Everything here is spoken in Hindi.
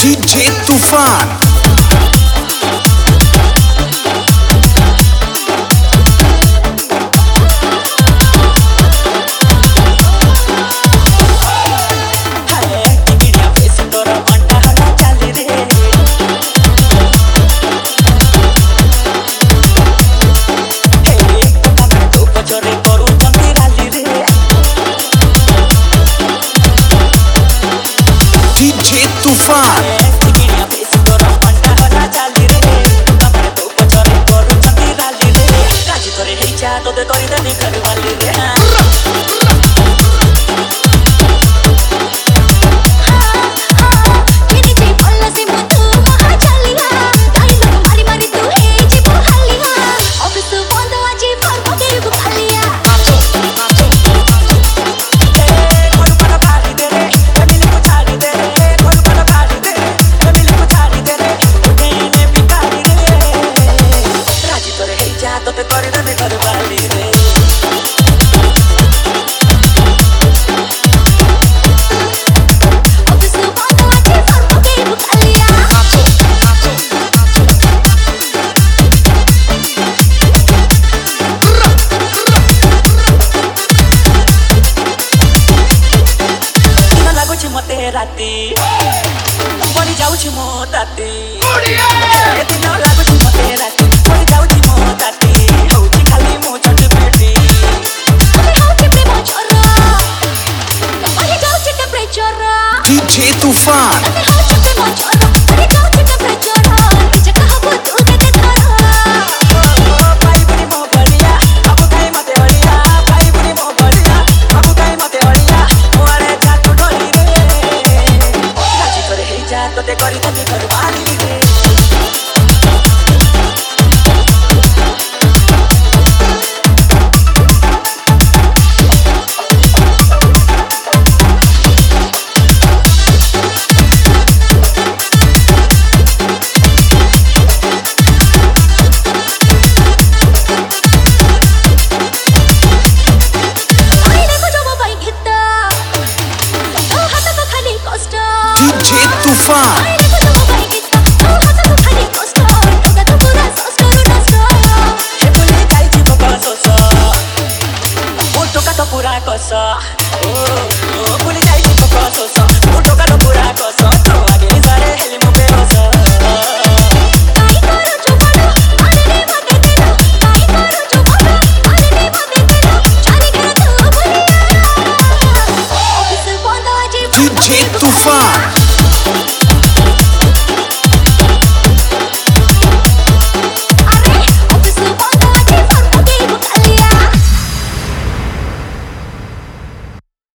डीजे तूफान। डीजे तूफान। राती बड़ी जाऊँ मो ताती दिन लागुच मते राती बड़ी जाऊँ मो ताती होची खाली मो छट पेटी होची प्रेम चोरा बड़ी जाऊँ टेम्परेचर डीजे तूफान। होची प्रेम चोरा बड़ी जाऊँ टेम्परेचर निज कहबो तू दे धरा पाई बुनी मो बढ़िया बाबू खाई मते बढ़िया पाई बुनी मो बढ़िया बाबू खाई मते बढ़िया मोरे जातु ढोली ते करी तनी कर बाली रे आई देखो जो भाई गीता ओ हाथ को खाली कष्ट डीजे तूफान। पूरा कसा ओ पुली जाई पकसो मोटो का पूरा कसा तो आगे सारे हेली मो बेरोसा काई करो चुपड़ा आने मते तेरा काई करो चुपड़ा आने मते तेरा चारी घर तो भलिया ऑफिस बंद आज डीजे तूफान।